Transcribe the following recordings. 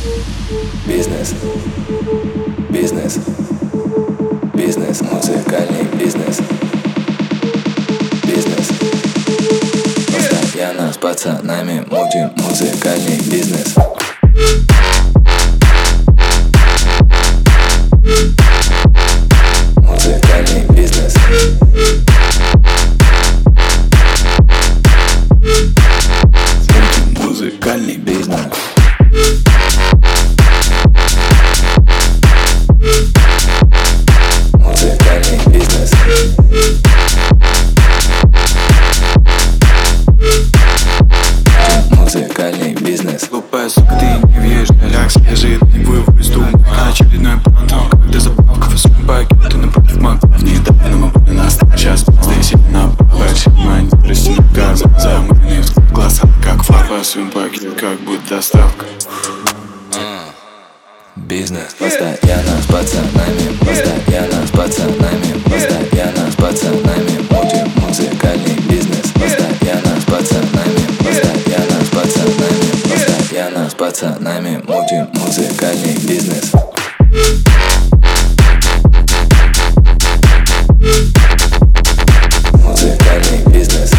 Бизнес, бизнес, бизнес, музыкальный бизнес. Бизнес. Постоянно с пацанами мутим музыкальный бизнес. Музыкальный бизнес. Мутим музыкальный бизнес. Музыкальный бизнес. Музыкальный бизнес. Глупая сука, ты не въедешь на ляг. Свежий не вывез дум. Очередной план, когда заправка в своем пакете напротив маков. Недавно мы были на старт, сейчас здесь и на папач. Мань, растянут газы, замыленные в глаза, как фарба. Своим пакет, как будто доставка. Бизнес. Постоянно с пацанами, постоянно с пацанами, постоянно с пацанами мутим музыкальный бизнес. Постоянно с пацанами, постоянно с пацанами, постоянно с пацанами мутим музыкальный бизнес. Музыкальный бизнес.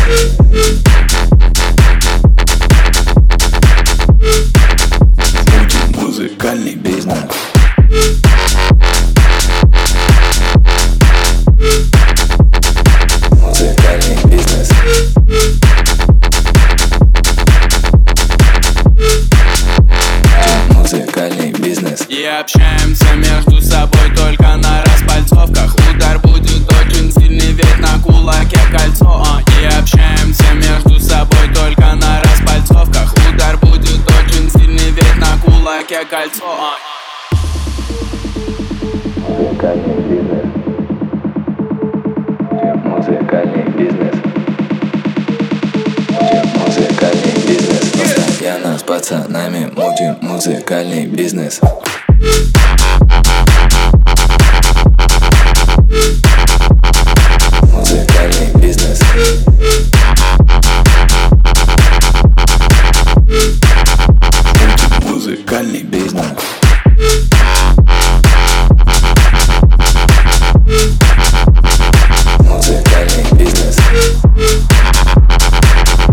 Мутим музыкальный бизнес. Музыкальный бизнес. Музыкальный бизнес. И общаемся между собой только на распальцовках. Удар будет очень сильный, ведь на кулаке кольцо. И общаемся между собой только на распальцовках. Удар будет очень сильный, ведь на кулаке кольцо. Музыкальный бизнес. Музыкальный бизнес. Музыкальный бизнес. Постоянно с пацанами мутим музыкальный бизнес. Музыкальный бизнес. Музыкальный бизнес. Музыкальный бизнес.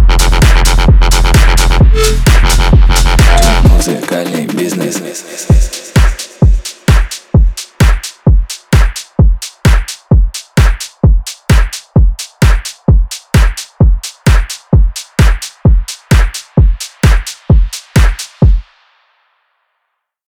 Музыкальный бизнес.